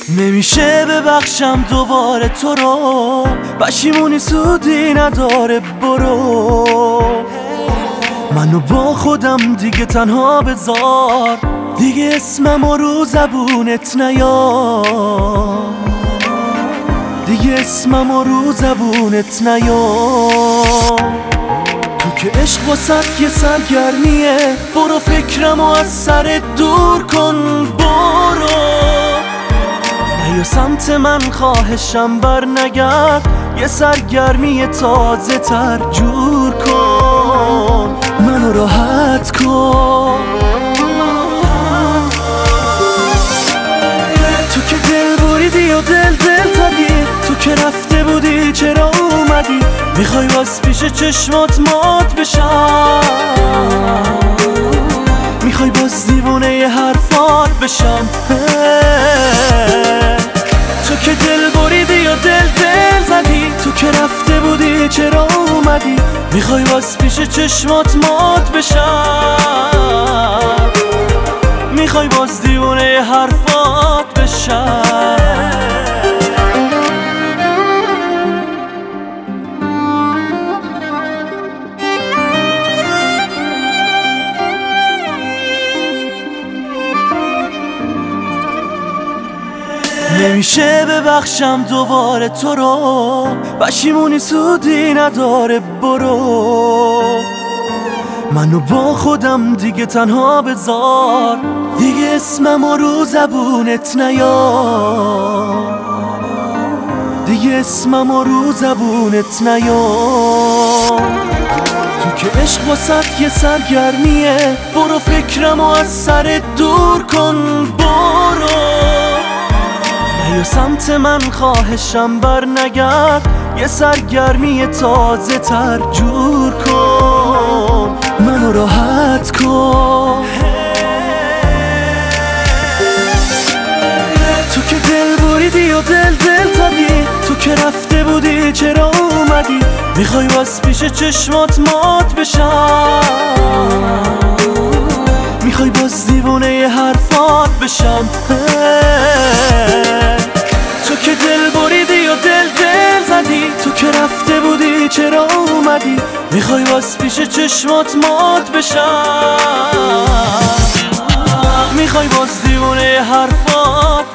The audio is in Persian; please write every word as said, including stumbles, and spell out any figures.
نمیشه ببخشم دوباره تو رو، پشیمونی سودی نداره، برو منو با خودم دیگه تنها بذار، دیگه اسممو رو زبونت نیار، دیگه اسممو رو زبونت نیار. تو که عشق واسه یه سرگرمیه، برو فکرمو از سرت دور کن، برو نیا سمت من، خواهشم بر نگرد، یه سرگرمی تازه تر جور کن، منو راحت کن. تو که دل بریدی و دل دل زدی، تو که رفته بودی چرا اومدی، میخوای باز پیش چشمات مات بشم، میخوای باز دیوونه ی حرفات بشم. تو که دل بریدی و دل دل زدی، تو که رفته بودی چرا اومدی، میخوای باز پیش چشمات مات بشم، میخوای باز دیوونه ی حرفات بشم. نمیشه ببخشم دوباره تو رو، پشیمونی سودی نداره، برو منو با خودم دیگه تنها بذار، دیگه اسممو رو زبونت نیار، دیگه اسممو رو زبونت نیار. تو که عشق واسه یه سرگرمیه، برو فکرمو از سرت دور کن، برو نیا سمت من، خواهشم بر نگرد، یه سرگرمی تازه تر جور کن، منو راحت کن. تو که دل بریدی و دل دل زدی، تو که رفته بودی چرا اومدی، میخوای باز پیش چشمات مات بشم، میخوای باز دیوونه ی حرفات بشم. تو که دل بریدی و دل دل زدی، تو که رفته بودی چرا اومدی، میخوای باز پیش چشمات مات بشم، میخوای باز دیوونه ی حرفات